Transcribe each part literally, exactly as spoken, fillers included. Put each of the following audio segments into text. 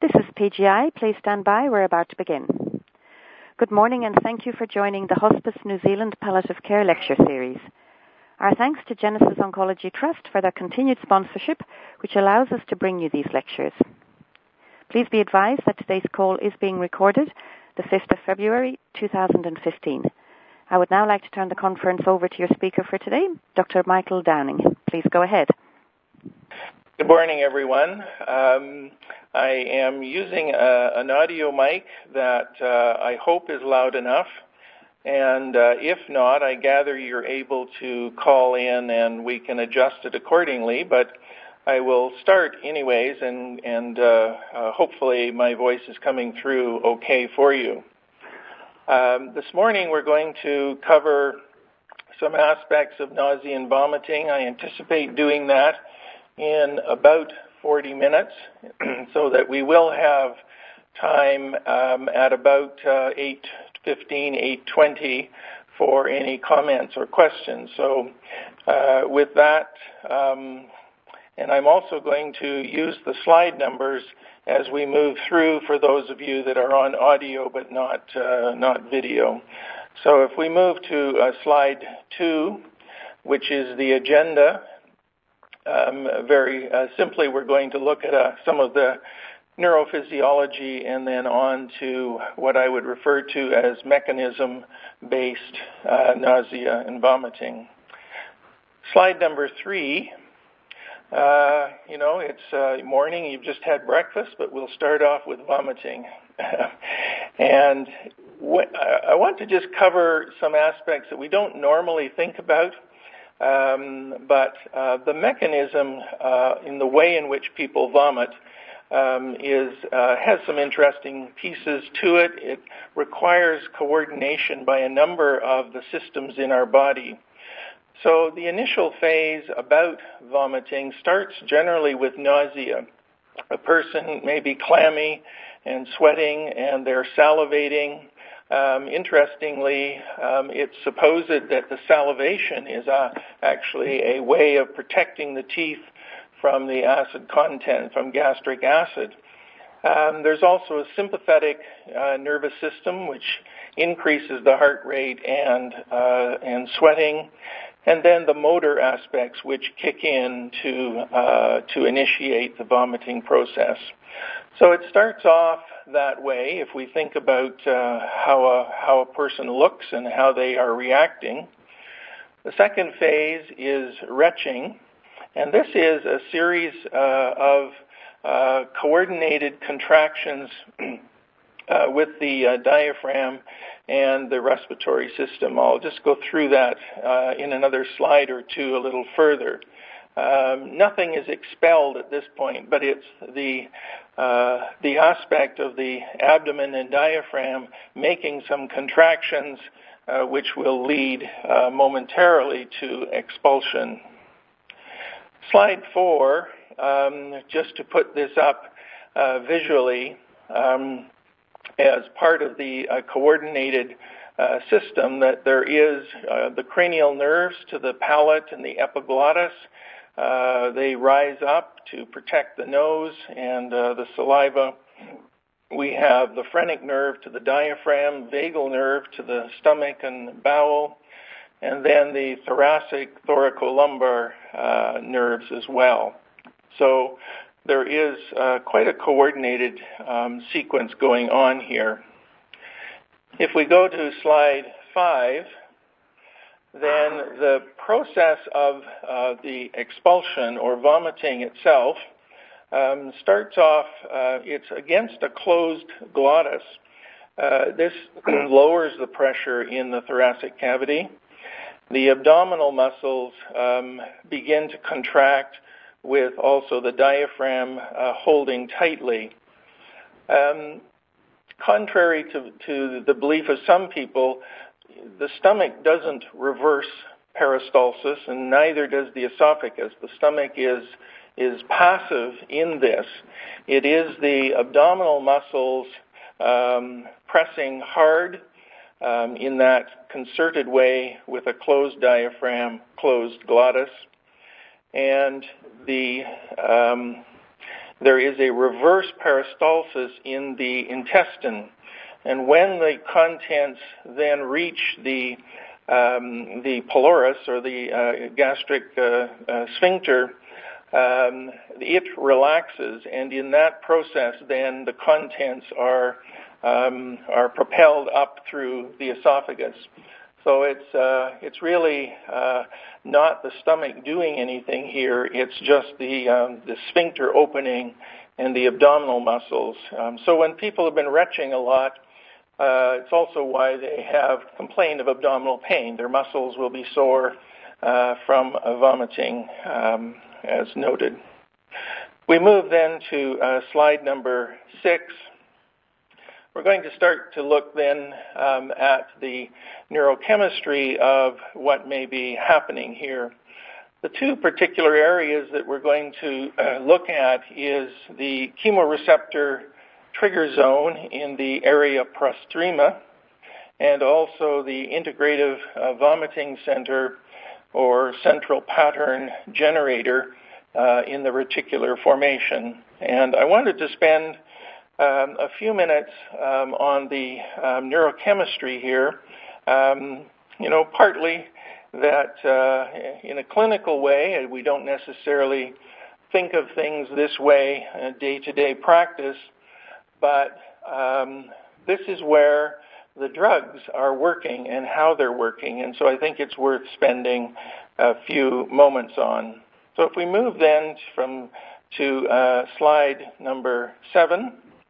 this is P G I. Please stand by. We're about to begin. Good morning and thank you for joining the Hospice New Zealand Palliative Care Lecture Series. Our thanks to Genesis Oncology Trust for their continued sponsorship, which allows us to bring you these lectures. Please be advised that today's call is being recorded, the fifth of February, two thousand fifteen. I would now like to turn the conference over to your speaker for today, Doctor Michael Downing. Please go ahead. Good morning, everyone. Um, I am using a, an audio mic that uh, I hope is loud enough, and uh, if not, I gather you're able to call in and we can adjust it accordingly, but I will start anyways, and, and uh, uh, hopefully my voice is coming through okay for you. Um, this morning we're going to cover some aspects of nausea and vomiting. I anticipate doing that in about forty minutes, so that we will have time um, at about uh, eight fifteen, eight twenty for any comments or questions. So uh, with that, um, and I'm also going to use the slide numbers as we move through for those of you that are on audio but not, uh, not video. So if we move to uh, slide two, which is the agenda, Um, very uh, simply, we're going to look at uh, some of the neurophysiology and then on to what I would refer to as mechanism-based uh, nausea and vomiting. Slide number three, uh, you know, it's uh, morning, you've just had breakfast, but we'll start off with vomiting. and wh- I want to just cover some aspects that we don't normally think about. Um, but uh, the mechanism uh, in the way in which people vomit um, is uh, has some interesting pieces to it. It requires coordination by a number of the systems in our body. So the initial phase about vomiting starts generally with nausea. A person may be clammy and sweating and they're salivating. Um, interestingly, um, it's supposed that the salivation is uh, actually a way of protecting the teeth from the acid content, from gastric acid. Um, there's also a sympathetic uh, nervous system which increases the heart rate and, uh, and sweating, and then the motor aspects which kick in to, uh, to initiate the vomiting process. So it starts off that way if we think about uh, how, a, how a person looks and how they are reacting. The second phase is retching, and this is a series uh, of uh, coordinated contractions uh, with the uh, diaphragm and the respiratory system. I'll just go through that uh, in another slide or two a little further. Um, nothing is expelled at this point, but it's the uh, the aspect of the abdomen and diaphragm making some contractions uh, which will lead uh, momentarily to expulsion. Slide four, um, just to put this up uh, visually, um, as part of the uh, coordinated uh, system, that there is uh, the cranial nerves to the palate and the epiglottis. Uh, they rise up to protect the nose and uh, the saliva. We have the phrenic nerve to the diaphragm, vagal nerve to the stomach and bowel, and then the thoracic thoracolumbar uh, nerves as well. So there is uh, quite a coordinated um, sequence going on here. If we go to slide five, then the process of uh, the expulsion or vomiting itself um, starts off, uh, it's against a closed glottis. Uh, this lowers the pressure in the thoracic cavity. The abdominal muscles um, begin to contract with also the diaphragm uh, holding tightly. Um, contrary to, to the belief of some people, the stomach doesn't reverse peristalsis, and neither does the esophagus. The stomach is is passive in this. It is the abdominal muscles um, pressing hard um, in that concerted way with a closed diaphragm, closed glottis, and the um, there is a reverse peristalsis in the intestine. And when the contents then reach the um, the pylorus, or the uh, gastric uh, uh, sphincter, um, it relaxes, and in that process, then the contents are um, are propelled up through the esophagus. So it's uh, it's really uh, not the stomach doing anything here. It's just the um, the sphincter opening and the abdominal muscles. Um, so when people have been retching a lot, Uh, it's also why they have complained of abdominal pain. Their muscles will be sore uh, from uh, vomiting, um, as noted. We move then to uh, slide number six. We're going to start to look then um, at the neurochemistry of what may be happening here. The two particular areas that we're going to uh, look at is the chemoreceptor trigger zone in the area prostrema, and also the integrative uh, vomiting center or central pattern generator uh, in the reticular formation. And I wanted to spend um, a few minutes um, on the um, neurochemistry here, um, you know, partly that uh, in a clinical way, we don't necessarily think of things this way in a day-to-day practice, but um, this is where the drugs are working and how they're working, and so I think it's worth spending a few moments on. So if we move then from to uh, slide number seven,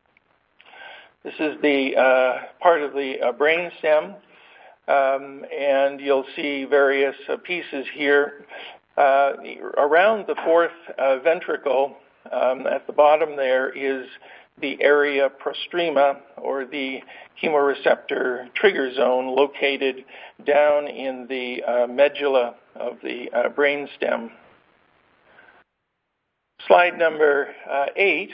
this is the uh, part of the uh, brainstem, um, and you'll see various uh, pieces here. Uh, around the fourth uh, ventricle, um, at the bottom there, is the area prostrema, or the chemoreceptor trigger zone, located down in the uh, medulla of the uh, brainstem. Slide number uh, eight.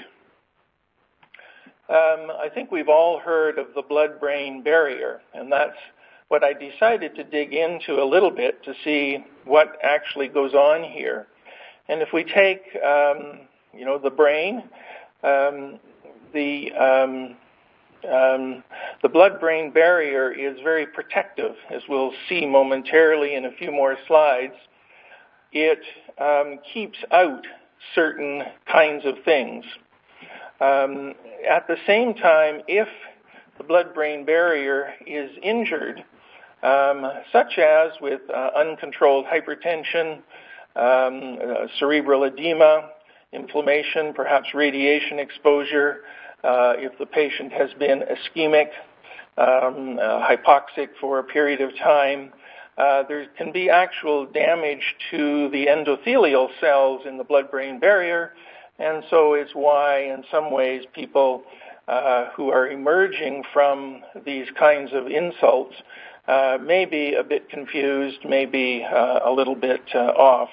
Um, I think we've all heard of the blood-brain barrier, and that's what I decided to dig into a little bit to see what actually goes on here. And if we take, um, you know, the brain, um, The, um, um, the blood-brain barrier is very protective, as we'll see momentarily in a few more slides. It um, keeps out certain kinds of things. Um, at the same time, if the blood-brain barrier is injured, um, such as with uh, uncontrolled hypertension, um, uh, cerebral edema, inflammation, perhaps radiation exposure, Uh, if the patient has been ischemic, um, uh, hypoxic for a period of time, uh, there can be actual damage to the endothelial cells in the blood-brain barrier, and so it's why, in some ways, people uh, who are emerging from these kinds of insults uh, may be a bit confused, may be uh, a little bit uh, off.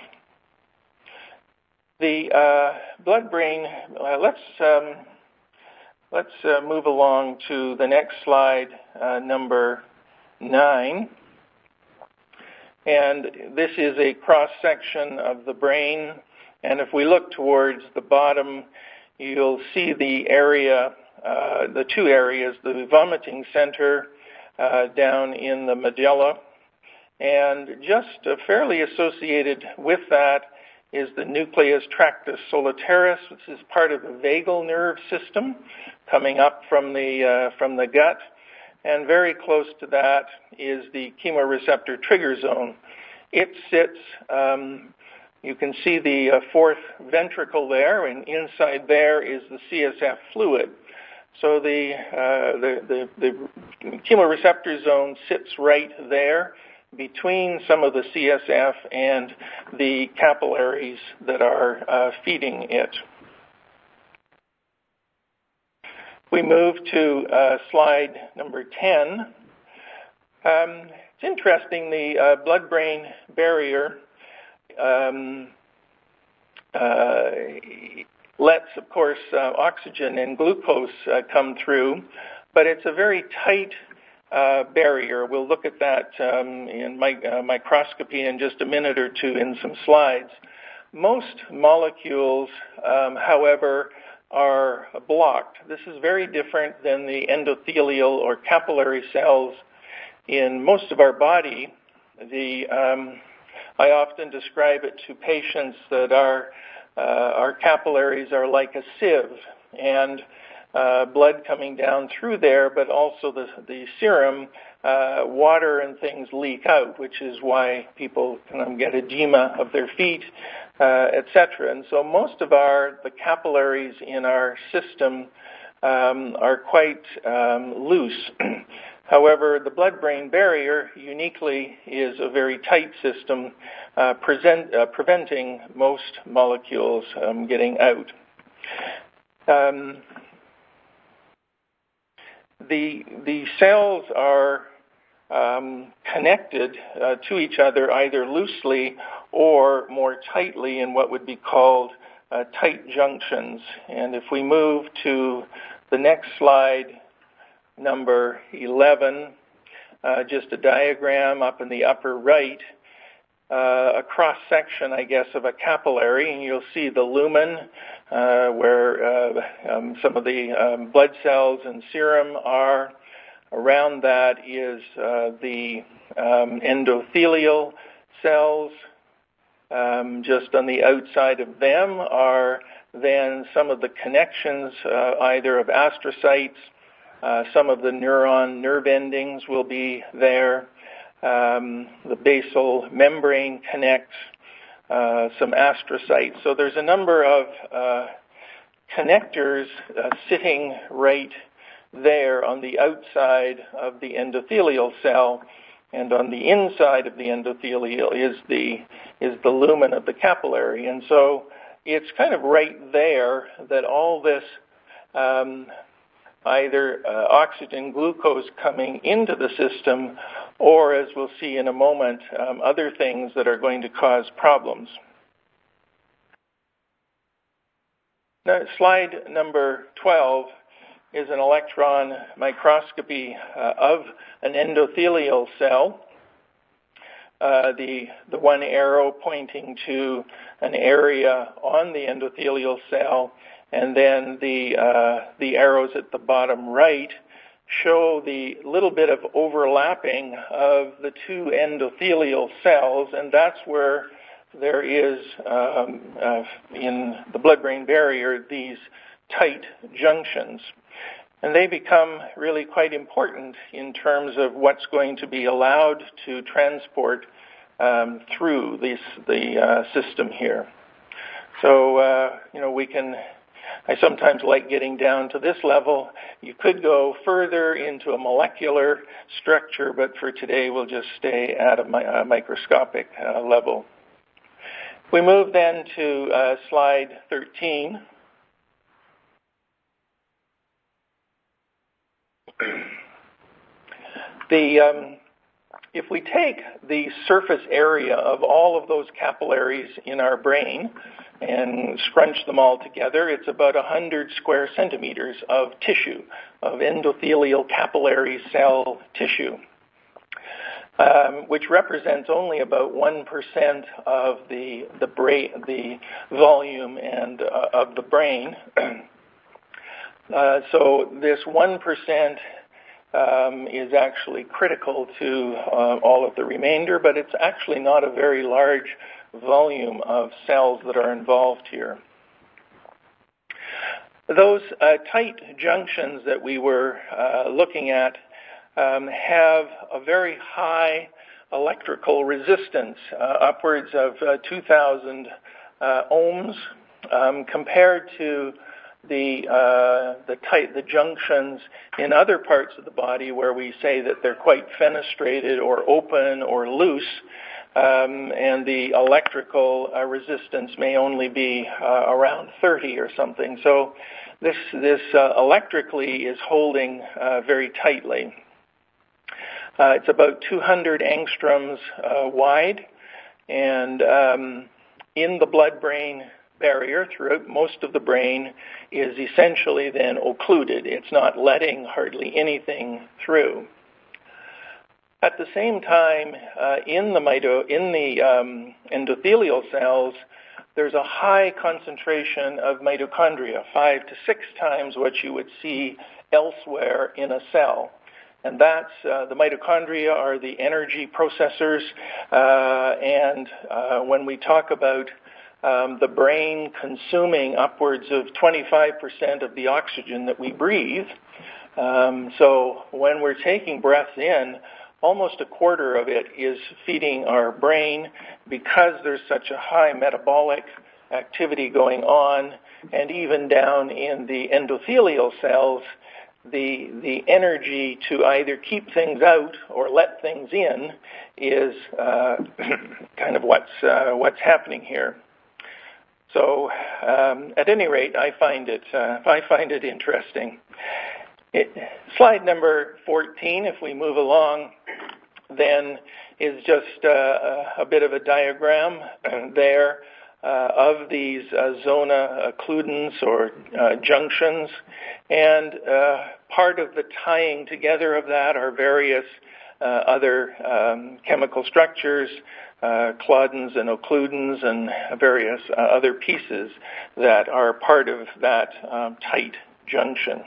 The uh, blood-brain, uh, let's... Um, Let's uh, move along to the next slide, uh, number nine. And this is a cross-section of the brain. And if we look towards the bottom, you'll see the area, uh, the two areas, the vomiting center uh, down in the medulla. And just uh, fairly associated with that is the nucleus tractus solitarius, which is part of the vagal nerve system coming up from the uh, from the gut, and very close to that is the chemoreceptor trigger zone. It sits, um, you can see the uh, fourth ventricle there, and inside there is the C S F fluid. So the uh, the, the the chemoreceptor zone sits right there, between some of the C S F and the capillaries that are uh, feeding it. We move to uh, slide number ten. Um, it's interesting, the uh, blood-brain barrier um, uh, lets, of course, uh, oxygen and glucose uh, come through, but it's a very tight Uh, barrier. We'll look at that um, in my, uh, microscopy in just a minute or two in some slides. Most molecules, um, however, are blocked. This is very different than the endothelial or capillary cells in most of our body. The, um, I often describe it to patients that our, uh, our capillaries are like a sieve, and uh, blood coming down through there, but also the, the serum, uh, water and things leak out, which is why people can get edema of their feet, uh, et cetera. And so most of our, the capillaries in our system um, are quite um, loose. However, the blood-brain barrier uniquely is a very tight system, uh, present, uh, preventing most molecules um, getting out. Um, the, the cells are um, connected uh, to each other either loosely or more tightly in what would be called uh, tight junctions. And if we move to the next slide, number eleven, uh, just a diagram up in the upper right, uh, a cross-section, I guess, of a capillary, and you'll see the lumen uh, where uh, um, some of the um, blood cells and serum are. Around that is uh, the um, endothelial cells. Um, just on the outside of them are then some of the connections, uh, either of astrocytes. Uh, some of the neuron nerve endings will be there. Um, the basal membrane connects, uh, some astrocytes. So there's a number of uh, connectors uh, sitting right there on the outside of the endothelial cell, and on the inside of the endothelial is the is the lumen of the capillary. And so it's kind of right there that all this um, either uh, oxygen, glucose coming into the system, or, as we'll see in a moment, um, other things that are going to cause problems. Now, slide number twelve is an electron microscopy uh, of an endothelial cell. Uh, the, the one arrow pointing to an area on the endothelial cell, and then the, uh, the arrows at the bottom right show the little bit of overlapping of the two endothelial cells, and that's where there is, um, uh, in the blood-brain barrier, these tight junctions. And they become really quite important in terms of what's going to be allowed to transport um, through this, the uh, system here. So, uh, you know, we can, I sometimes like getting down to this level. You could go further into a molecular structure, but for today we'll just stay at a, mi- a microscopic uh, level. We move then to uh, slide thirteen. The, um, if we take the surface area of all of those capillaries in our brain and scrunch them all together, it's about one hundred square centimeters of tissue, of endothelial capillary cell tissue, um, which represents only about one percent of the, the, brain, the volume and uh, of the brain. uh, so this one percent Um, is actually critical to uh, all of the remainder, but it's actually not a very large volume of cells that are involved here. Those uh, tight junctions that we were uh, looking at um, have a very high electrical resistance, uh, upwards of uh, two thousand uh, ohms, um, compared to the uh, the tight the junctions in other parts of the body where we say that they're quite fenestrated or open or loose, um, and the electrical uh, resistance may only be uh, around thirty or something. So this this uh, electrically is holding uh, very tightly. Uh, it's about two hundred angstroms uh, wide, and um, in the blood-brain barrier throughout most of the brain is essentially then occluded. It's not letting hardly anything through. At the same time, uh, in the mito, in the um, endothelial cells, there's a high concentration of mitochondria, five to six times what you would see elsewhere in a cell. And that's, uh, the mitochondria are the energy processors, uh, and uh, when we talk about um, the brain consuming upwards of twenty-five percent of the oxygen that we breathe, um, so when we're taking breaths in, almost a quarter of it is feeding our brain because there's such a high metabolic activity going on, and even down in the endothelial cells, the the energy to either keep things out or let things in is uh, kind of what's uh, what's happening here. So, um, at any rate, I find it uh, I find it interesting. It, slide number fourteen, if we move along, then is just uh, a bit of a diagram there uh, of these uh, zona occludens or uh, junctions, and uh, part of the tying together of that are various uh, other um, chemical structures, uh, claudins and occludens, and various uh, other pieces that are part of that um, tight junction.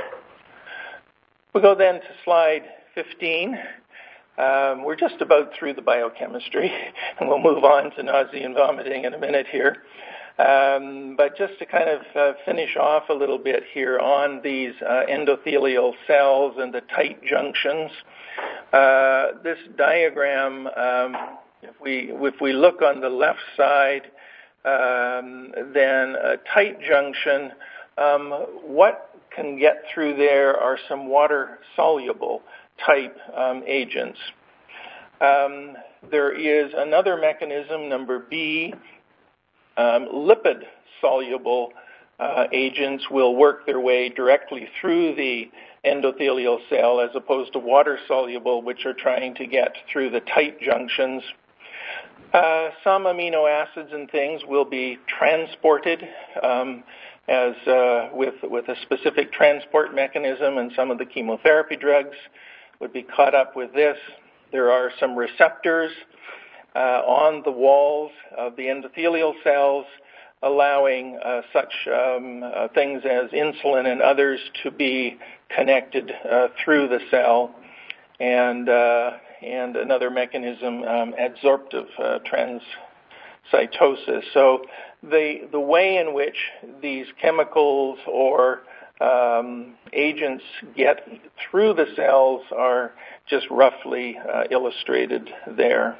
We'll go then to slide fifteen. Um, we're just about through the biochemistry, and we'll move on to nausea and vomiting in a minute here. Um, but just to kind of uh, finish off a little bit here on these uh, endothelial cells and the tight junctions, uh, this diagram, um, if we if we look on the left side, um, then a tight junction, um, what can get through there are some water-soluble type um, agents. Um, there is another mechanism, number B, um, lipid-soluble uh, agents will work their way directly through the endothelial cell as opposed to water-soluble, which are trying to get through the tight junctions. Uh, some amino acids and things will be transported um, as uh, with, with a specific transport mechanism, and some of the chemotherapy drugs would be caught up with this. There are some receptors uh, on the walls of the endothelial cells allowing uh, such um, uh, things as insulin and others to be connected uh, through the cell, and uh, and another mechanism, um, adsorptive uh, transcytosis. So the the way in which these chemicals or um, agents get through the cells are just roughly uh, illustrated there.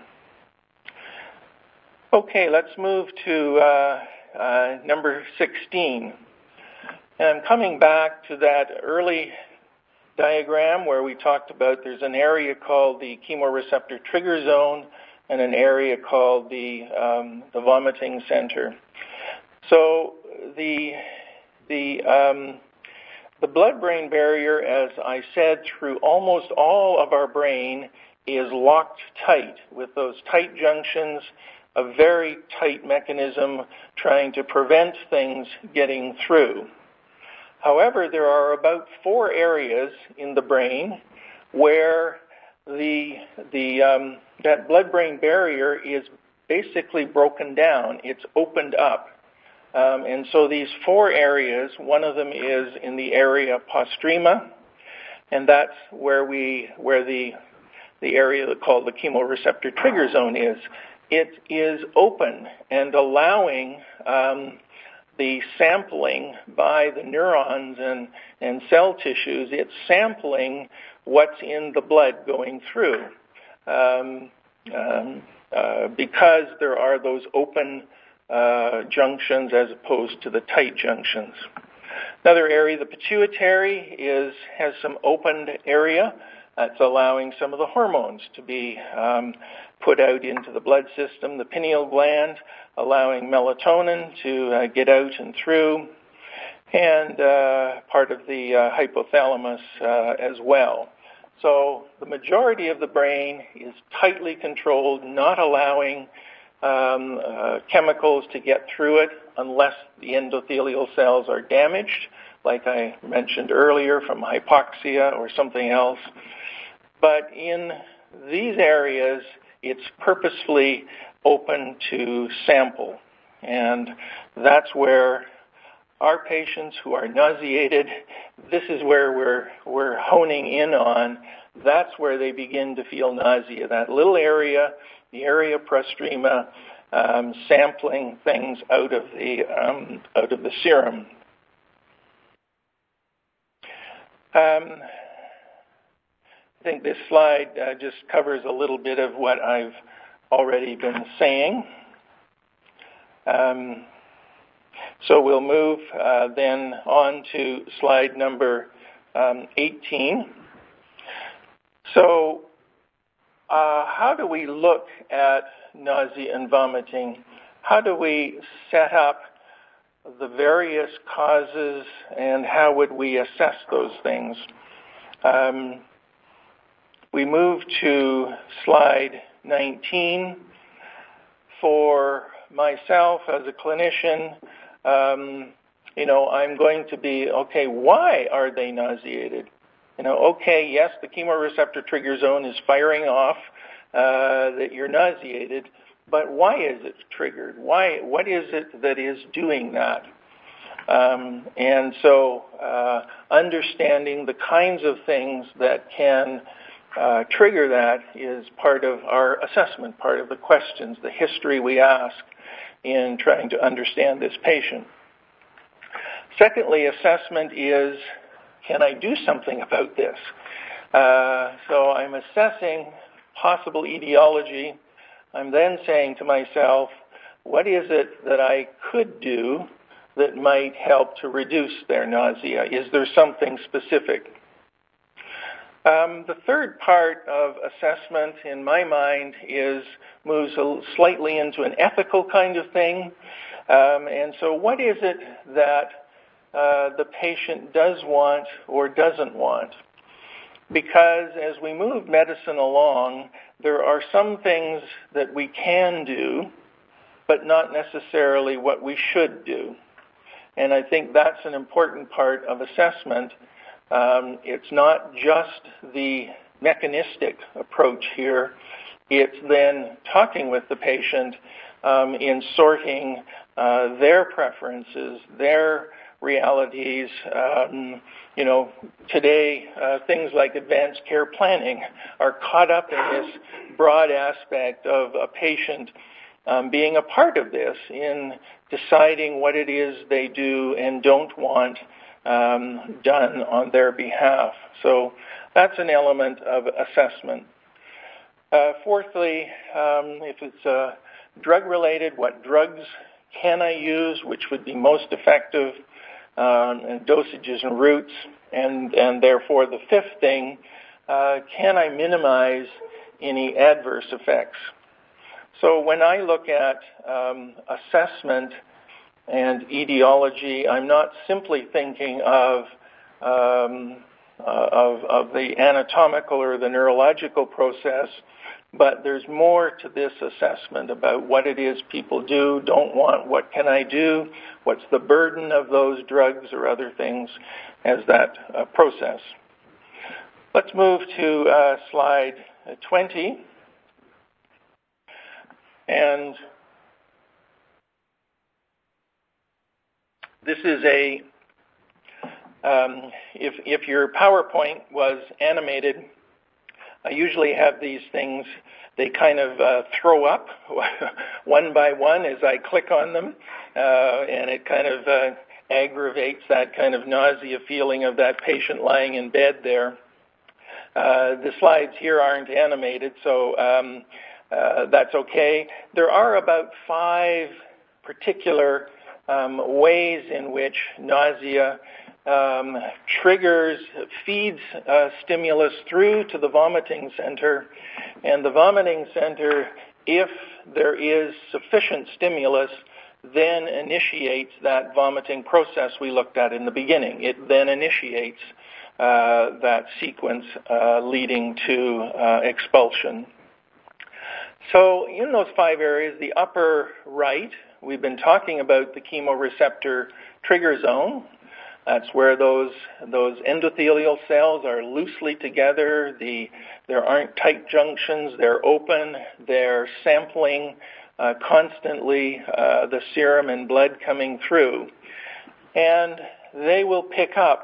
Okay, let's move to uh, uh, number sixteen. And coming back to that early diagram where we talked about there's an area called the chemoreceptor trigger zone and an area called the um, the vomiting center. So the the um, the blood-brain barrier, as I said, through almost all of our brain is locked tight with those tight junctions, a very tight mechanism trying to prevent things getting through. However, there are about four areas in the brain where the the um, that blood-brain barrier is basically broken down. It's opened up. Um, and so these four areas, one of them is in the area postrema, and that's where we where the the area called the chemoreceptor trigger zone is. It is open and allowing um, the sampling by the neurons and, and cell tissues. It's sampling what's in the blood going through um, um, uh, because there are those open uh, junctions as opposed to the tight junctions. Another area, the pituitary, is has some opened area. That's allowing some of the hormones to be um, put out into the blood system. The pineal gland allowing melatonin to uh, get out and through, and uh, part of the uh, hypothalamus uh, as well. So the majority of the brain is tightly controlled, not allowing um, uh, chemicals to get through it unless the endothelial cells are damaged, like I mentioned earlier, from hypoxia or something else. But in these areas, it's purposefully open to sample. And that's where our patients who are nauseated, this is where we're, we're honing in on. That's where they begin to feel nausea, that little area, the area prostrema, um, sampling things out of the, um, out of the serum. Um, I think this slide uh, just covers a little bit of what I've already been saying. Um, so we'll move uh, then on to slide number um, eighteen. So uh, how do we look at nausea and vomiting? How do we set up the various causes, and how would we assess those things? Um, we move to slide nineteen. For myself as a clinician, um, you know, I'm going to be, okay, why are they nauseated? You know, okay, yes, the chemoreceptor trigger zone is firing off uh, that you're nauseated, but why is it triggered? Why? What is it that is doing that? Um, and so uh, understanding the kinds of things that can uh, trigger that is part of our assessment, part of the questions, the history we ask in trying to understand this patient. Secondly, assessment is, can I do something about this? Uh, so I'm assessing possible etiology. I'm then saying to myself, what is it that I could do that might help to reduce their nausea? Is there something specific? Um, the third part of assessment, in my mind, is moves a, slightly into an ethical kind of thing. Um, and so what is it that uh, the patient does want or doesn't want? Because as we move medicine along, there are some things that we can do, but not necessarily what we should do. And I think that's an important part of assessment. Um, it's not just the mechanistic approach here. It's then talking with the patient um, in sorting uh, their preferences, their realities. Um, you know, today uh, things like advanced care planning are caught up in this broad aspect of a patient um, being a part of this in deciding what it is they do and don't want um, done on their behalf. So that's an element of assessment. Uh, fourthly, um, if it's uh, drug-related, what drugs can I use, which would be most effective, um, and dosages and routes, and, and therefore the fifth thing, uh, can I minimize any adverse effects? So when I look at um, assessment and etiology, I'm not simply thinking of, um, uh, of, of the anatomical or the neurological process, but there's more to this assessment about what it is people do, don't want, what can I do, what's the burden of those drugs or other things as that uh, process. Let's move to uh, slide twenty. And this is a, um, if, if your PowerPoint was animated, I usually have these things, they kind of uh, throw up one by one as I click on them, uh, and it kind of uh, aggravates that kind of nausea feeling of that patient lying in bed there. Uh, the slides here aren't animated, so um, uh, that's okay. There are about five particular um, ways in which nausea Um, triggers, feeds uh, stimulus through to the vomiting center. And the vomiting center, if there is sufficient stimulus, then initiates that vomiting process we looked at in the beginning. It then initiates uh, that sequence uh, leading to uh, expulsion. So in those five areas, the upper right, we've been talking about the chemoreceptor trigger zone. That's where those those endothelial cells are loosely together. The there aren't tight junctions. They're open. They're sampling uh, constantly uh, the serum and blood coming through. And they will pick up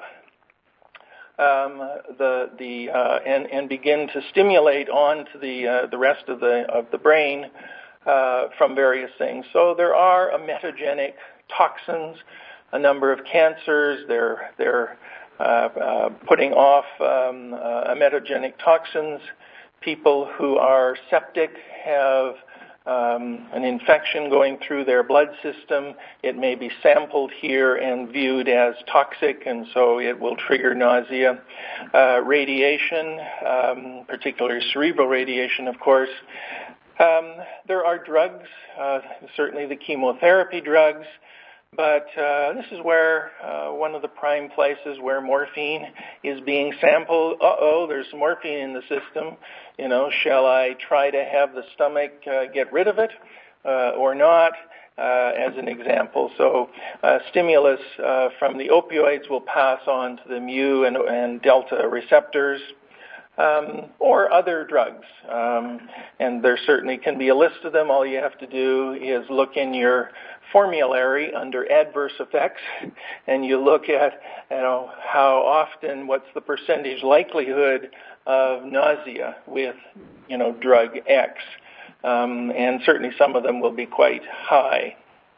um, the the uh, and and begin to stimulate onto the uh, the rest of the of the brain uh, from various things. So there are emetogenic toxins, a number of cancers. They're they're uh, uh, putting off um, uh, emetogenic toxins. People who are septic have Um, an infection going through their blood system. It may be sampled here and viewed as toxic, and so it will trigger nausea. Uh, radiation, um, particularly cerebral radiation, of course. Um, there are drugs, uh, certainly the chemotherapy drugs, but uh, this is where uh, one of the prime places where morphine is being sampled. Uh-oh, there's morphine in the system. You know, shall I try to have the stomach uh, get rid of it uh, or not, uh, as an example. So uh, stimulus uh, from the opioids will pass on to the mu and, and delta receptors. Um, or other drugs. Um, and there certainly can be a list of them. All you have to do is look in your formulary under adverse effects, and you look at, you know, how often, what's the percentage likelihood of nausea with, you know, drug X. Um, and certainly some of them will be quite high.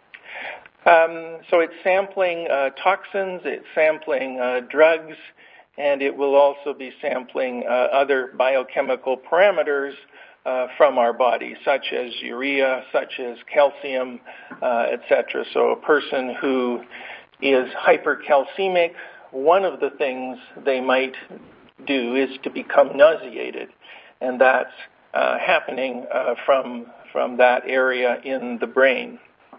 Um, so it's sampling uh, toxins, it's sampling uh, drugs, and it will also be sampling uh, other biochemical parameters uh, from our body, such as urea, such as calcium, uh, et cetera. So a person who is hypercalcemic, one of the things they might do is to become nauseated, and that's uh, happening uh, from, from that area in the brain.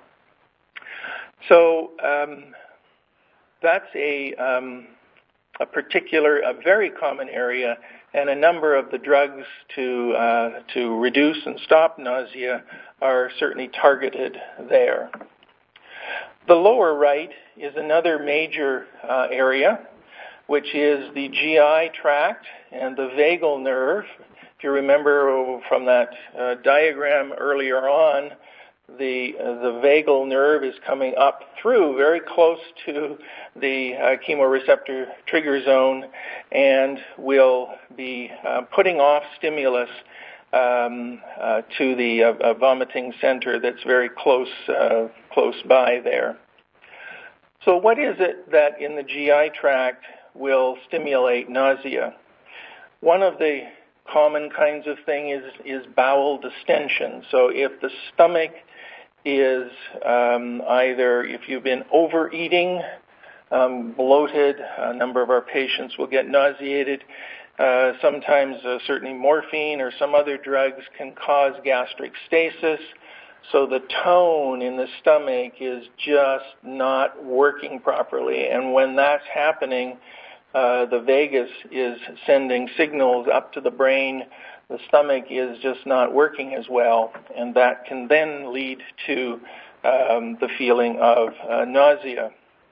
So um, that's a... Um, a particular, a very common area, and a number of the drugs to uh, to reduce and stop nausea are certainly targeted there. The lower right is another major uh, area, which is the G I tract and the vagal nerve. If you remember from that uh, diagram earlier on, The, uh, the vagal nerve is coming up through very close to the uh, chemoreceptor trigger zone and will be uh, putting off stimulus um, uh, to the uh, uh, vomiting center that's very close, uh, close by there. So what is it that in the G I tract will stimulate nausea? One of the common kinds of thing is, is bowel distension. So if the stomach is um, either, if you've been overeating, um, bloated, a number of our patients will get nauseated. Uh, sometimes uh, certainly morphine or some other drugs can cause gastric stasis. So the tone in the stomach is just not working properly. And when that's happening, uh, the vagus is sending signals up to the brain. The stomach is just not working as well, and that can then lead to um, the feeling of uh, nausea.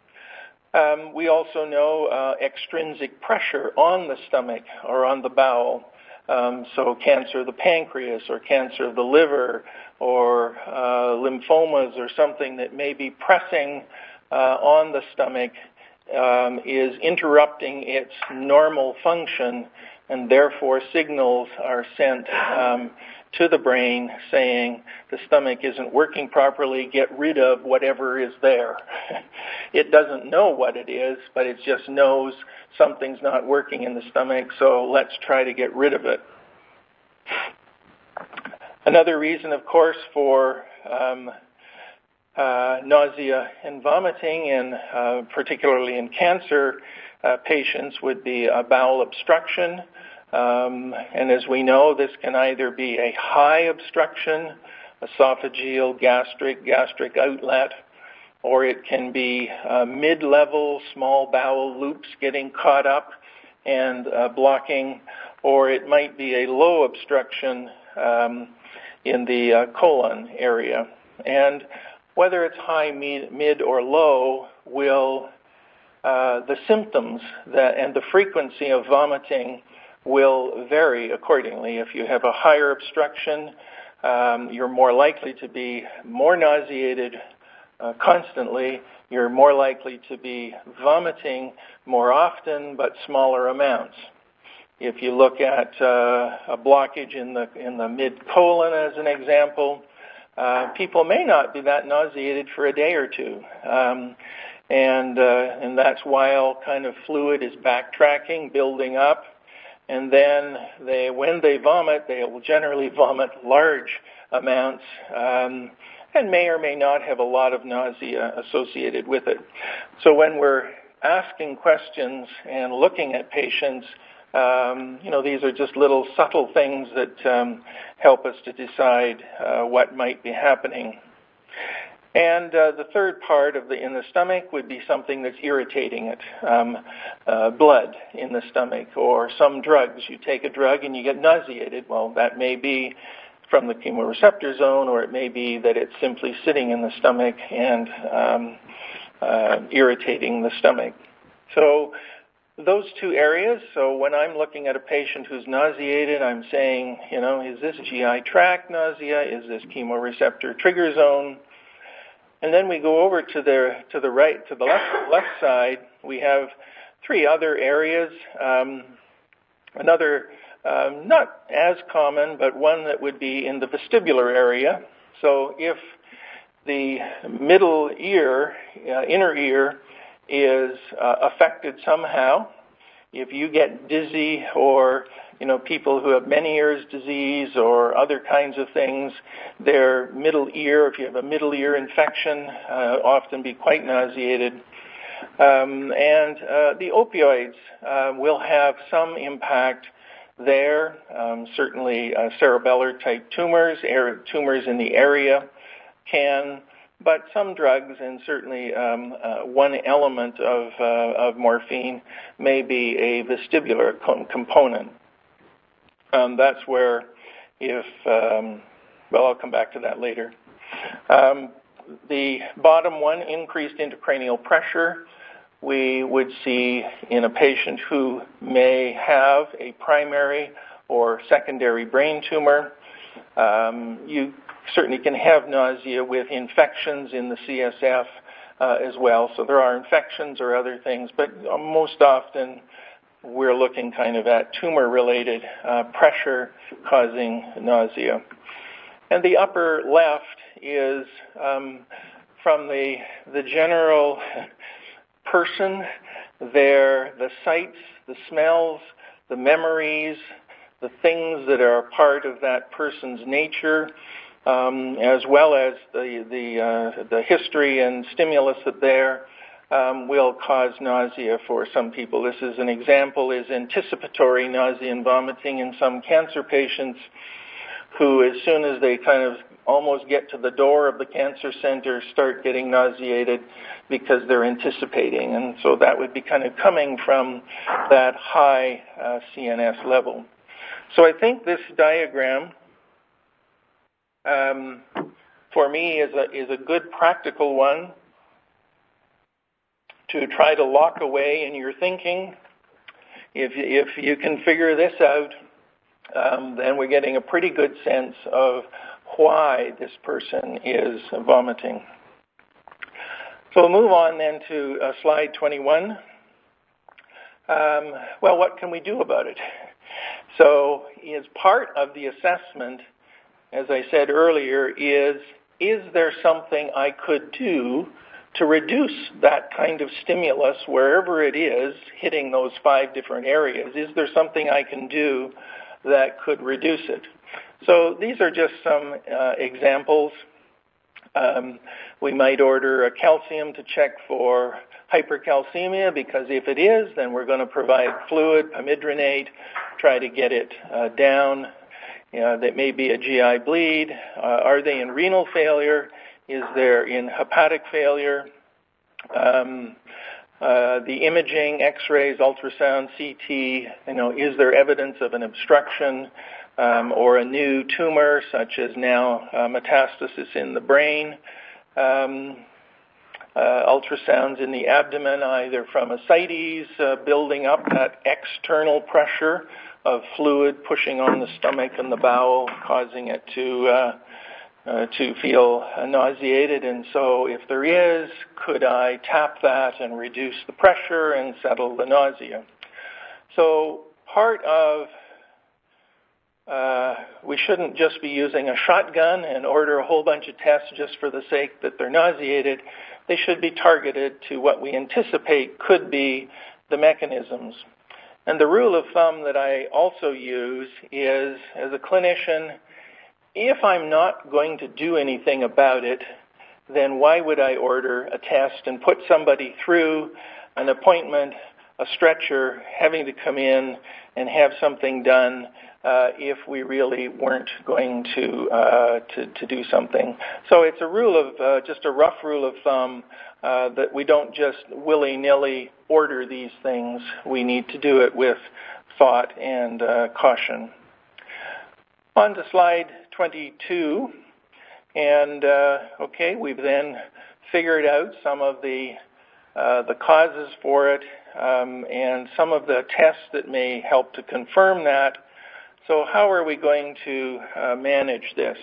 Um, we also know uh, extrinsic pressure on the stomach or on the bowel, um, so cancer of the pancreas or cancer of the liver or uh, lymphomas or something that may be pressing uh, on the stomach um, is interrupting its normal function, and therefore signals are sent um, to the brain saying the stomach isn't working properly, get rid of whatever is there. It doesn't know what it is, but it just knows something's not working in the stomach, so let's try to get rid of it. Another reason, of course, for um, uh, nausea and vomiting, and uh, particularly in cancer uh, patients, would be a bowel obstruction. Um, and as we know, this can either be a high obstruction, esophageal, gastric, gastric outlet, or it can be uh, mid-level small bowel loops getting caught up and uh, blocking, or it might be a low obstruction um, in the uh, colon area. And whether it's high, mid, mid or low will, uh, the symptoms that, and the frequency of vomiting will vary accordingly. If you have a higher obstruction, um, you're more likely to be more nauseated uh, constantly. You're more likely to be vomiting more often but smaller amounts. If you look at uh, a blockage in the in the mid-colon as an example, uh, people may not be that nauseated for a day or two. Um, and uh, and that's while kind of fluid is backtracking, building up. And then they, when they vomit, they will generally vomit large amounts um, and may or may not have a lot of nausea associated with it. So when we're asking questions and looking at patients, um, you know, these are just little subtle things that um, help us to decide uh, what might be happening. And uh, the third part of the in the stomach would be something that's irritating it, um, uh, blood in the stomach, or some drugs. You take a drug and you get nauseated. Well, that may be from the chemoreceptor zone, or it may be that it's simply sitting in the stomach and um, uh, irritating the stomach. So those two areas. So when I'm looking at a patient who's nauseated, I'm saying, you know, is this G I tract nausea? Is this chemoreceptor trigger zone? And then we go over to the to the right, to the left left side. We have three other areas. Um, another, um, not as common, but one that would be in the vestibular area. So if the middle ear, uh, inner ear, is uh, affected somehow, if you get dizzy, or you know, people who have Meniere's disease or other kinds of things, their middle ear, if you have a middle ear infection, uh, often be quite nauseated. Um, and uh, the opioids uh, will have some impact there. Um, certainly uh, cerebellar type tumors, air, tumors in the area can, but some drugs, and certainly um, uh, one element of, uh, of morphine may be a vestibular com- component. Um, that's where if, um, well, I'll come back to that later. Um, the bottom one, increased intracranial pressure, we would see in a patient who may have a primary or secondary brain tumor. Um, you certainly can have nausea with infections in the C S F uh, as well. So there are infections or other things, but most often we're looking kind of at tumor-related uh, pressure causing nausea. And the upper left is um, from the, the general person, there, the sights, the smells, the memories, the things that are part of that person's nature, um, as well as the, the, uh, the history and stimulus that there Um, will cause nausea for some people. This is an example is anticipatory nausea and vomiting in some cancer patients who, as soon as they kind of almost get to the door of the cancer center, start getting nauseated because they're anticipating. And so that would be kind of coming from that high uh, C N S level. So I think this diagram um, for me is a, is a good practical one to try to lock away in your thinking. If, if you can figure this out, um, then we're getting a pretty good sense of why this person is vomiting. So we'll move on then to uh, slide twenty-one. Um, well, what can we do about it? So as part of the assessment, as I said earlier, is, is there something I could do to reduce that kind of stimulus wherever it is hitting those five different areas? Is there something I can do that could reduce it? So these are just some uh, examples. Um, we might order a calcium to check for hypercalcemia, because if it is, then we're going to provide fluid, pamidronate, try to get it uh, down. You know, that may be a G I bleed. Uh, are they in renal failure? Is there in hepatic failure? Um, uh, the imaging, X-rays, ultrasound, C T, you know, is there evidence of an obstruction um, or a new tumor, such as now uh, metastasis in the brain? Um, uh, ultrasounds in the abdomen, either from ascites uh, building up that external pressure of fluid pushing on the stomach and the bowel, causing it to uh, uh, to feel uh, nauseated. And so if there is, could I tap that and reduce the pressure and settle the nausea? So part of Uh, we shouldn't just be using a shotgun and order a whole bunch of tests just for the sake that they're nauseated. They should be targeted to what we anticipate could be the mechanisms. And the rule of thumb that I also use is, as a clinician, if I'm not going to do anything about it, then why would I order a test and put somebody through an appointment, a stretcher, having to come in and have something done Uh, if we really weren't going to, uh, to to do something. So it's a rule of, uh, just a rough rule of thumb, uh, that we don't just willy-nilly order these things. We need to do it with thought and uh, caution. On to slide twenty-two. And, uh, okay, we've then figured out some of the, uh, the causes for it um, and some of the tests that may help to confirm that. So how are we going to uh, manage this?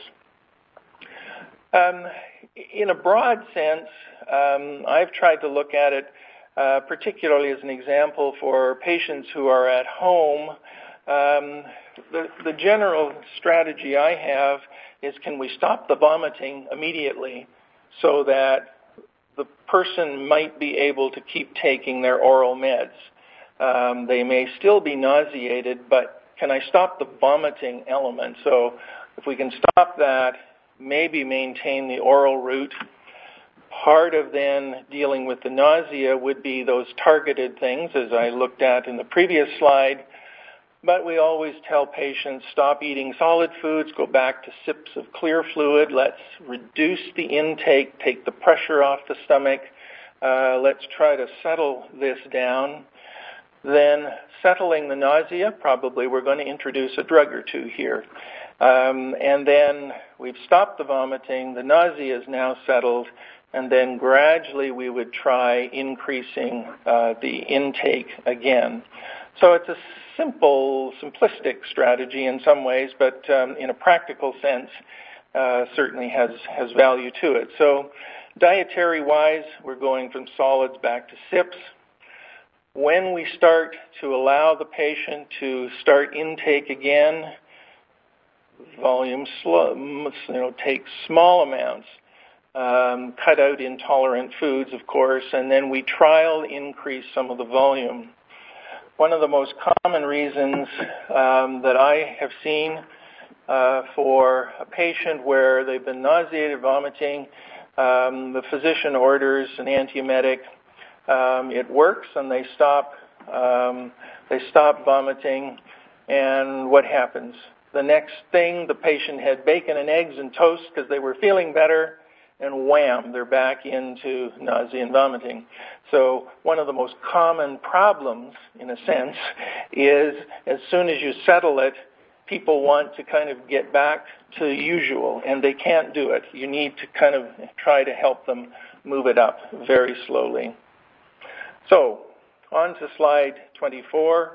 Um, in a broad sense, um, I've tried to look at it uh, particularly as an example for patients who are at home. Um, the, the general strategy I have is, can we stop the vomiting immediately so that the person might be able to keep taking their oral meds? Um, they may still be nauseated, but can I stop the vomiting element? So if we can stop that, maybe maintain the oral route. Part of then dealing with the nausea would be those targeted things, as I looked at in the previous slide. But we always tell patients, stop eating solid foods, go back to sips of clear fluid. Let's reduce the intake, take the pressure off the stomach. Uh, let's try to settle this down. Then settling the nausea, probably we're going to introduce a drug or two here. Um, and then we've stopped the vomiting, the nausea is now settled, and then gradually we would try increasing uh, the intake again. So it's a simple, simplistic strategy in some ways, but um, in a practical sense, uh, certainly has, has value to it. So dietary-wise, we're going from solids back to sips. When we start to allow the patient to start intake again, volume slow, you know, take small amounts, um, cut out intolerant foods, of course, and then we trial increase some of the volume. One of the most common reasons um, that I have seen uh, for a patient where they've been nauseated, vomiting, um, the physician orders an antiemetic. Um, it works, and they stop. Um, they stop vomiting, and what happens? The next thing, the patient had bacon and eggs and toast because they were feeling better, and wham, they're back into nausea and vomiting. So one of the most common problems, in a sense, is as soon as you settle it, people want to kind of get back to usual, and they can't do it. You need to kind of try to help them move it up very slowly. So, on to slide twenty-four.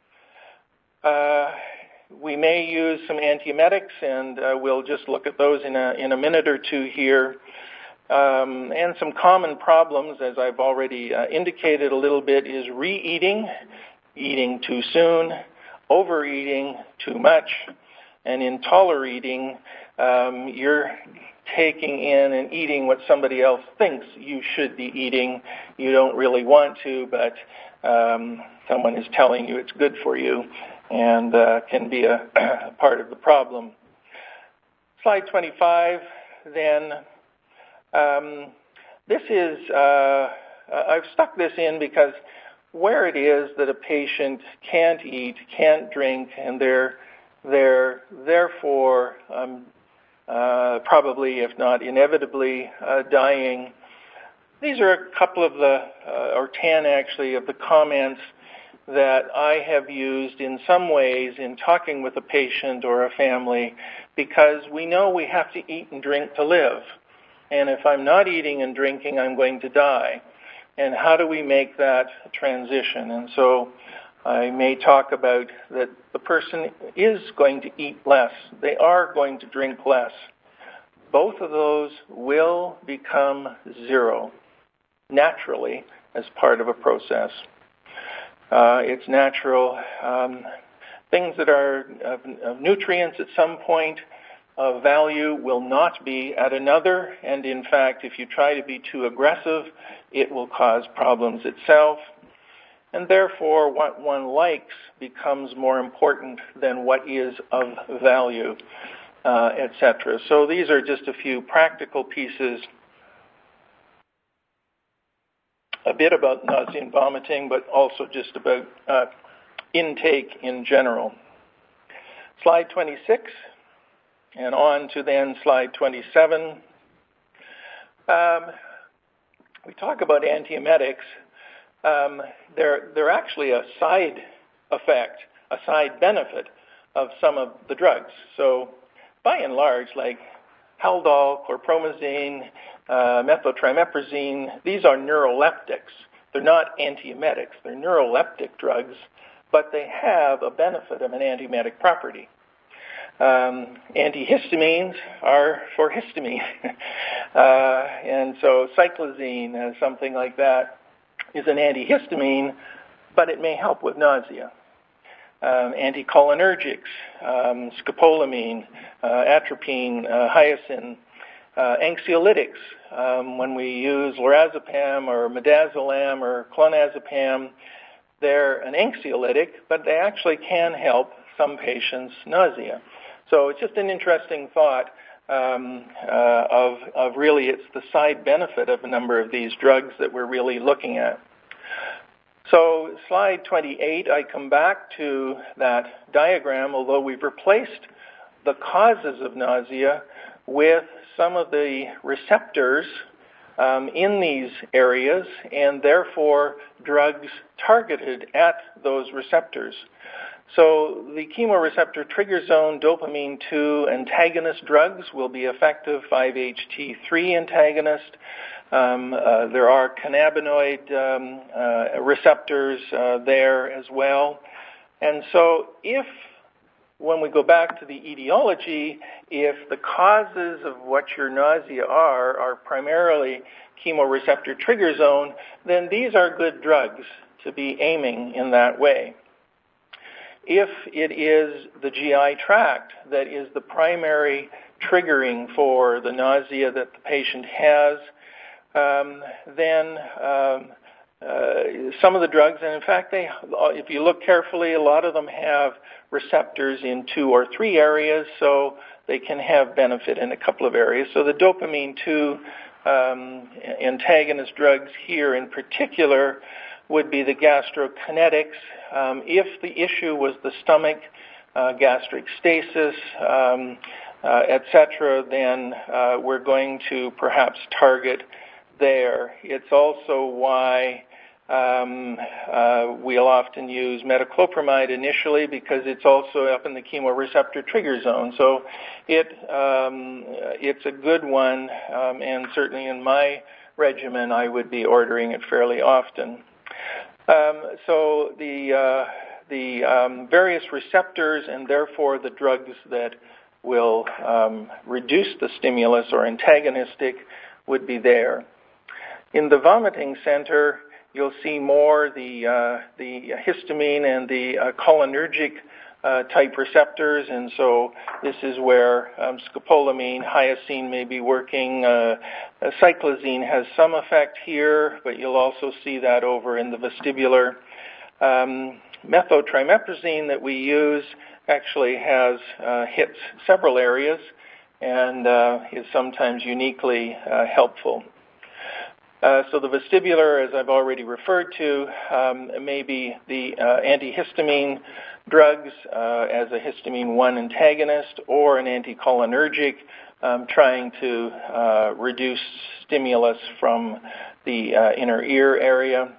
Uh, we may use some antiemetics, and uh, we'll just look at those in a, in a minute or two here. Um, and some common problems, as I've already uh, indicated a little bit, is re-eating, eating too soon, overeating too much, and intoler-eating. Um, you're taking in and eating what somebody else thinks you should be eating. You don't really want to, but um, someone is telling you it's good for you, and uh, can be a, a part of the problem. Slide twenty-five, then. Um, this is, uh, I've stuck this in because where it is that a patient can't eat, can't drink, and they're, they're therefore um, uh, probably, if not inevitably, uh, dying. These are a couple of the, uh, or ten actually, of the comments that I have used in some ways in talking with a patient or a family, because we know we have to eat and drink to live. and if I'm not eating and drinking, I'm going to die. And how do we make that transition? And so I may talk about that the person is going to eat less. They are going to drink less. Both of those will become zero naturally as part of a process. Uh, it's natural. Um, things that are of, of nutrients at some point of value will not be at another, and in fact, if you try to be too aggressive, it will cause problems itself. And therefore, what one likes becomes more important than what is of value, uh, et cetera. So these are just a few practical pieces, a bit about nausea and vomiting, but also just about uh, intake in general. Slide twenty-six, and on to then slide twenty-seven. Um, we talk about antiemetics. Um, they're, they're actually a side effect, a side benefit of some of the drugs. So by and large, like Haldol, chlorpromazine, uh, methyltrimeprazine, these are neuroleptics. They're not antiemetics. They're neuroleptic drugs, but they have a benefit of an antiemetic property. Um, antihistamines are for histamine. uh, and so cyclizine, uh, something like that, is an antihistamine, but it may help with nausea. Um, anticholinergics, um, scopolamine, uh, atropine, uh, hyoscine, uh, anxiolytics. Um, when we use lorazepam or midazolam or clonazepam, they're an anxiolytic, but they actually can help some patients' nausea. So it's just an interesting thought um, uh, of, of really it's the side benefit of a number of these drugs that we're really looking at. So slide twenty-eight, I come back to that diagram, although we've replaced the causes of nausea with some of the receptors um, in these areas, and therefore drugs targeted at those receptors. So the chemoreceptor trigger zone dopamine two antagonist drugs will be effective, five H T three antagonist. Um, uh, there are cannabinoid um, uh, receptors uh, there as well. And so if, when we go back to the etiology, if the causes of what your nausea are are primarily chemoreceptor trigger zone, then these are good drugs to be aiming in that way. If it is the G I tract that is the primary triggering for the nausea that the patient has, um, then um, uh, some of the drugs, and in fact, they, if you look carefully, a lot of them have receptors in two or three areas, so they can have benefit in a couple of areas. So the dopamine two um, antagonist drugs here in particular would be the gastrokinetics. Um, if the issue was the stomach, uh, gastric stasis, um, uh, et cetera, then uh, we're going to perhaps target there. It's also why um, uh, we'll often use metoclopramide initially, because it's also up in the chemoreceptor trigger zone. So it um, it's a good one, um, and certainly in my regimen I would be ordering it fairly often. Um, so the uh, the um, various receptors and therefore the drugs that will um, reduce the stimulus or antagonistic would be there. In the vomiting center, you'll see more the uh, the histamine and the uh, cholinergic uh, type receptors, and so this is where um, scopolamine, hyoscine may be working. Uh, uh, cyclizine has some effect here, but you'll also see that over in the vestibular. Um, methyltrimeprazine that we use actually has uh, hits several areas and uh, is sometimes uniquely uh, helpful. Uh, so the vestibular, as I've already referred to, um, may be the uh, antihistamine drugs uh, as a histamine one antagonist or an anticholinergic, um, trying to uh, reduce stimulus from the uh, inner ear area.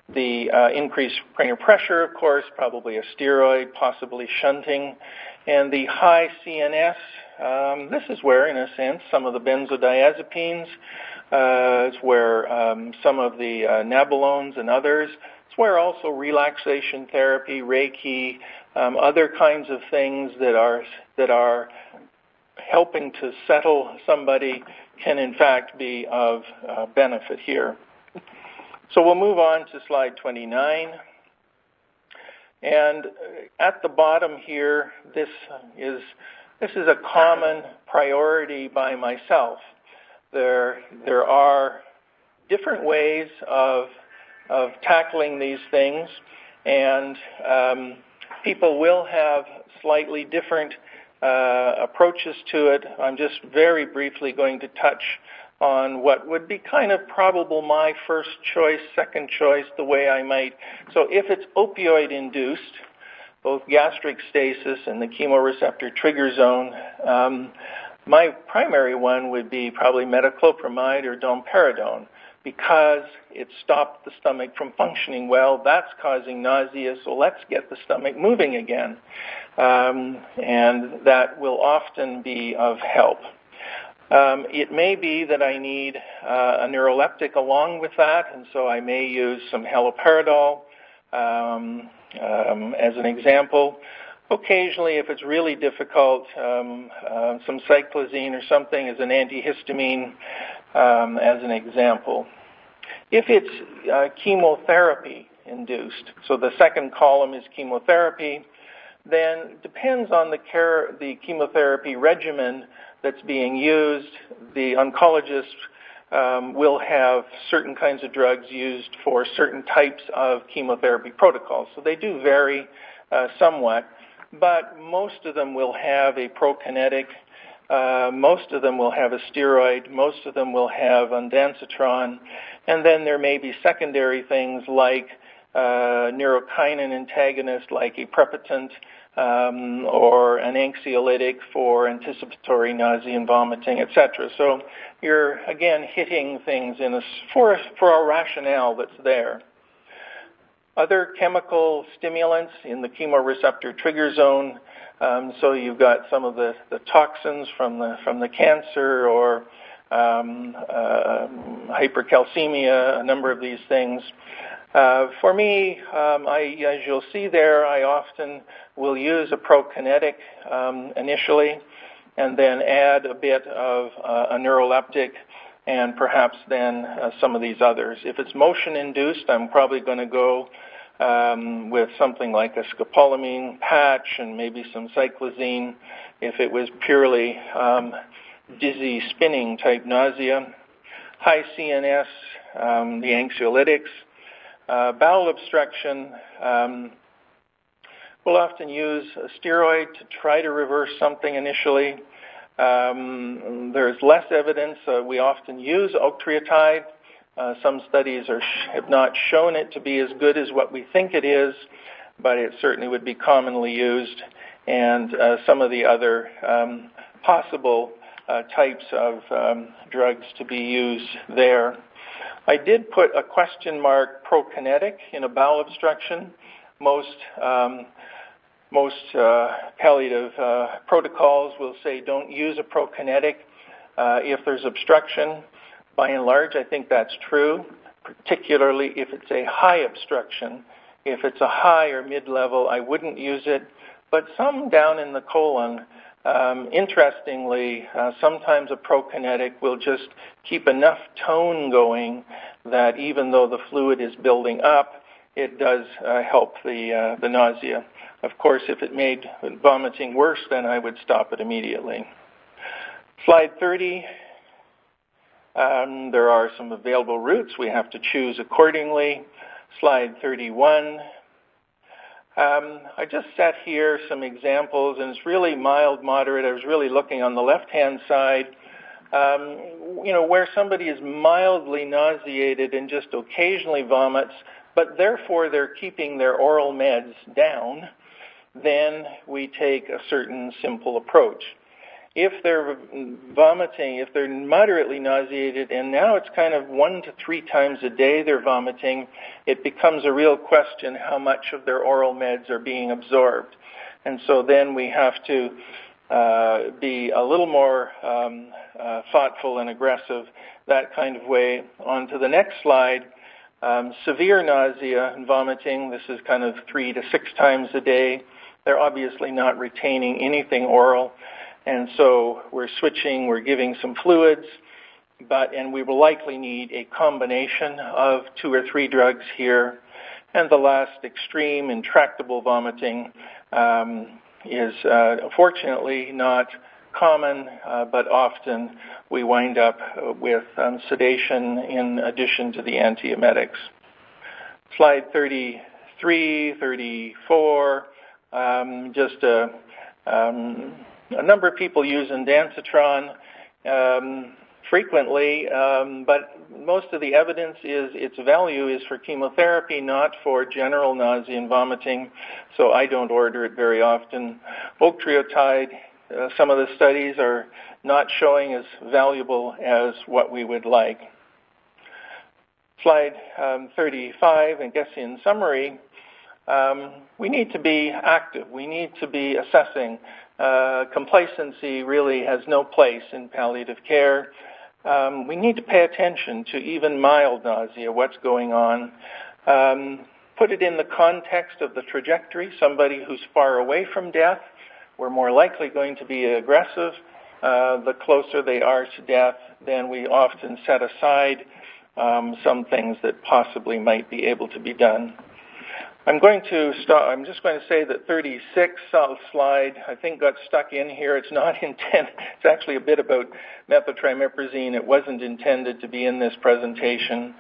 The uh, increased cranial pressure, of course, probably a steroid, possibly shunting. And the high C N S, um, this is where, in a sense, some of the benzodiazepines, uh, it's where um, some of the uh, nabolones and others, it's where also relaxation therapy, Reiki, um, other kinds of things that are that are helping to settle somebody can in fact be of uh, benefit here. So we'll move on to slide twenty-nine. And at the bottom here, this is this is a common priority by myself. There there are different ways of of tackling these things, and um, people will have slightly different uh, approaches to it. I'm just very briefly going to touch on what would be kind of probable my first choice, second choice, the way I might. So if it's opioid-induced, both gastric stasis and the chemoreceptor trigger zone, um, my primary one would be probably metoclopramide or domperidone, because it stopped the stomach from functioning well. That's causing nausea, so let's get the stomach moving again. Um, and that will often be of help. Um, it may be that I need uh, a neuroleptic along with that, and so I may use some haloperidol um, um, as an example. Occasionally, if it's really difficult, um, uh, some cyclizine or something as an antihistamine um, as an example. If it's uh, chemotherapy induced, so the second column is chemotherapy, then it depends on the care, the chemotherapy regimen that's being used. The oncologist um, will have certain kinds of drugs used for certain types of chemotherapy protocols. So they do vary uh, somewhat, but most of them will have a prokinetic. Uh, most of them will have a steroid. Most of them will have ondansetron. And then there may be secondary things like uh, neurokinin antagonist, like aprepitant, um, or an anxiolytic for anticipatory nausea and vomiting, et cetera. So you're, again, hitting things in a, for, for a rationale that's there. Other chemical stimulants in the chemoreceptor trigger zone, um, so you've got some of the, the toxins from the from the cancer or um, uh, hypercalcemia, a number of these things. Uh, for me, um, I, as you'll see there, I often will use a prokinetic um, initially, and then add a bit of uh, a neuroleptic, and perhaps then uh, some of these others. If it's motion-induced, I'm probably going to go um, with something like a scopolamine patch and maybe some cyclizine. If it was purely um, dizzy, spinning type nausea. High C N S, um, the anxiolytics. Uh, bowel obstruction, um, we'll often use a steroid to try to reverse something initially. Um, there's less evidence. Uh, we often use octreotide. Uh, some studies are sh- have not shown it to be as good as what we think it is, but it certainly would be commonly used. And uh, some of the other um, possible uh, types of um, drugs to be used there. I did put a question mark prokinetic in a bowel obstruction. Most um, most uh, palliative uh, protocols will say don't use a prokinetic uh, if there's obstruction. By and large, I think that's true, particularly if it's a high obstruction. If it's a high or mid-level, I wouldn't use it. But some down in the colon, Um, interestingly, uh, sometimes a prokinetic will just keep enough tone going that even though the fluid is building up, it does uh, help the uh, the nausea. Of course, if it made vomiting worse, then I would stop it immediately. Slide thirty. Um, there are some available routes. We have to choose accordingly. Slide thirty-one. Um, I just set here some examples, and it's really mild, moderate. I was really looking on the left-hand side, um, you know, where somebody is mildly nauseated and just occasionally vomits, but therefore they're keeping their oral meds down, then we take a certain simple approach. if they're vomiting, if they're moderately nauseated, and now it's kind of one to three times a day they're vomiting, it becomes a real question how much of their oral meds are being absorbed. And so then we have to uh, be a little more um, uh, thoughtful and aggressive that kind of way. On to the next slide. Um, severe nausea and vomiting, this is kind of three to six times a day. They're obviously not retaining anything oral, and so we're switching, we're giving some fluids, but and we will likely need a combination of two or three drugs here. And the last extreme, intractable vomiting, um, is uh, fortunately not common, uh, but often we wind up with um, sedation in addition to the antiemetics. Slide thirty-three, thirty-four, um, just a, um, a number of people use ondansetron um, frequently, um, but most of the evidence is its value is for chemotherapy, not for general nausea and vomiting, so I don't order it very often. Octreotide, Uh, some of the studies are not showing as valuable as what we would like. Slide um, thirty-five, I guess in summary, um, we need to be active. We need to be assessing. Uh, complacency really has no place in palliative care. Um, we need to pay attention to even mild nausea, what's going on. Um, put it in the context of the trajectory, somebody who's far away from death. We're more likely going to be aggressive. Uh, the closer they are to death, then we often set aside um, some things that possibly might be able to be done. I'm going to stop. I'm just going to say that thirty-six slide, I think, got stuck in here. It's not intended. It's actually a bit about methyltrimiprazine. It wasn't intended to be in this presentation.